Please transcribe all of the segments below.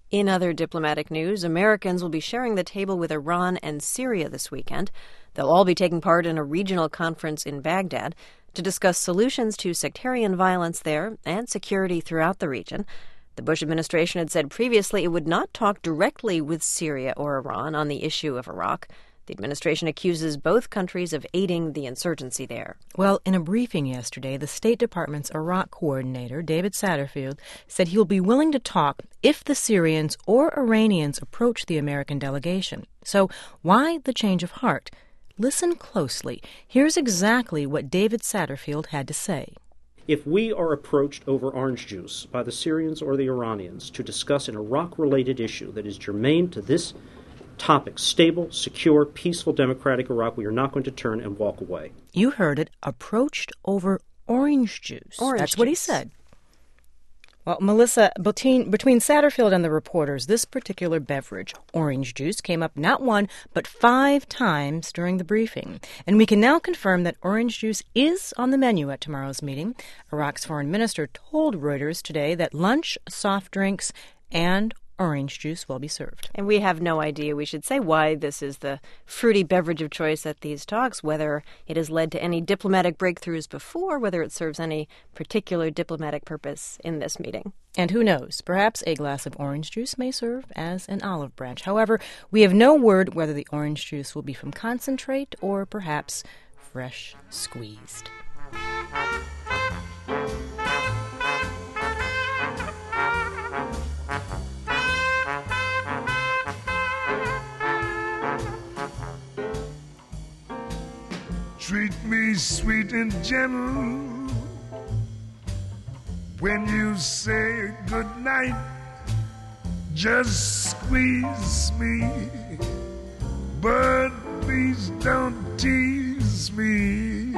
In other diplomatic news, Americans will be sharing the table with Iran and Syria this weekend. They'll all be taking part in a regional conference in Baghdad to discuss solutions to sectarian violence there and security throughout the region. The Bush administration had said previously it would not talk directly with Syria or Iran on the issue of Iraq. The administration accuses both countries of aiding the insurgency there. Well, in a briefing yesterday, the State Department's Iraq coordinator, David Satterfield, said he will be willing to talk if the Syrians or Iranians approach the American delegation. So why the change of heart? Listen closely. Here's exactly what David Satterfield had to say. If we are approached over orange juice by the Syrians or the Iranians to discuss an Iraq-related issue that is germane to this topic, stable, secure, peaceful, democratic Iraq, we are not going to turn and walk away. You heard it, approached over orange juice. That's what he said. Well, Melissa, between Satterfield and the reporters, this particular beverage, orange juice, came up not one, but 5 times during the briefing. And we can now confirm that orange juice is on the menu at tomorrow's meeting. Iraq's foreign minister told Reuters today that lunch, soft drinks, and orange juice will be served. And we have no idea, we should say, why this is the fruity beverage of choice at these talks, whether it has led to any diplomatic breakthroughs before, whether it serves any particular diplomatic purpose in this meeting. And who knows, perhaps a glass of orange juice may serve as an olive branch. However, we have no word whether the orange juice will be from concentrate or perhaps fresh squeezed. Treat me sweet and gentle when you say goodnight. Just squeeze me, but please don't tease me.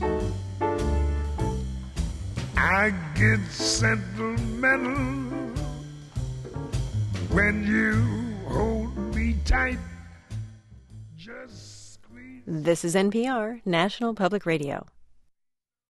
I get sentimental when you hold me tight. This is NPR, National Public Radio.